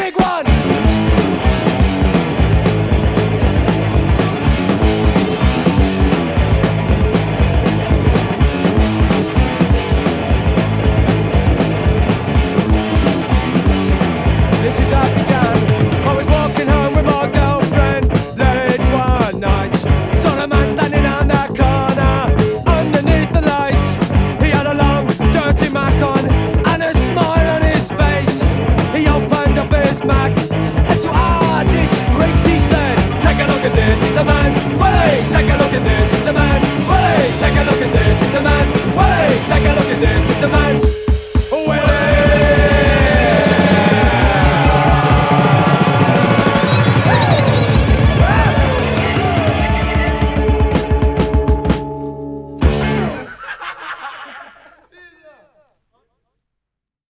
big one. This is how it began. I was walking home with my girlfriend late one night. Saw a man standing on the corner underneath the lights. He had a long, dirty Mac on and a smile on his face. He opened up his Mac